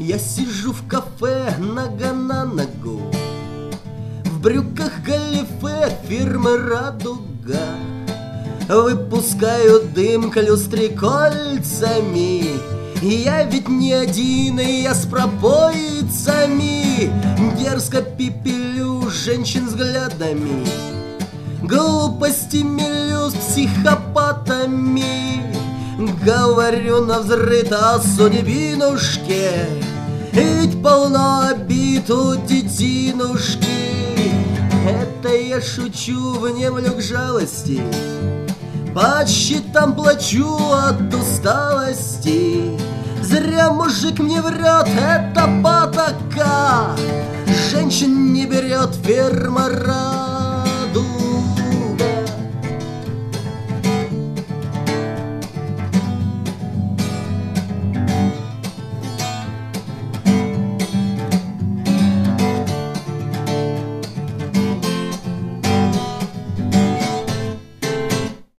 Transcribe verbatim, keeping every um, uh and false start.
Я сижу в кафе, нога на ногу, в брюках галифе фирмы «Радуга». Выпускаю дым к люстре кольцами. Я ведь не один, и я с пропойцами. Дерзко пепелю женщин взглядами, глупости мелю с психопатами. Говорю навзрыд о судьбинушке, ведь полно обид у детинушки. Это я шучу, внемлю к жалости, по счетам плачу от усталости. Зря мужик мне врет, это потака, женщин не берет фирма «Радуга».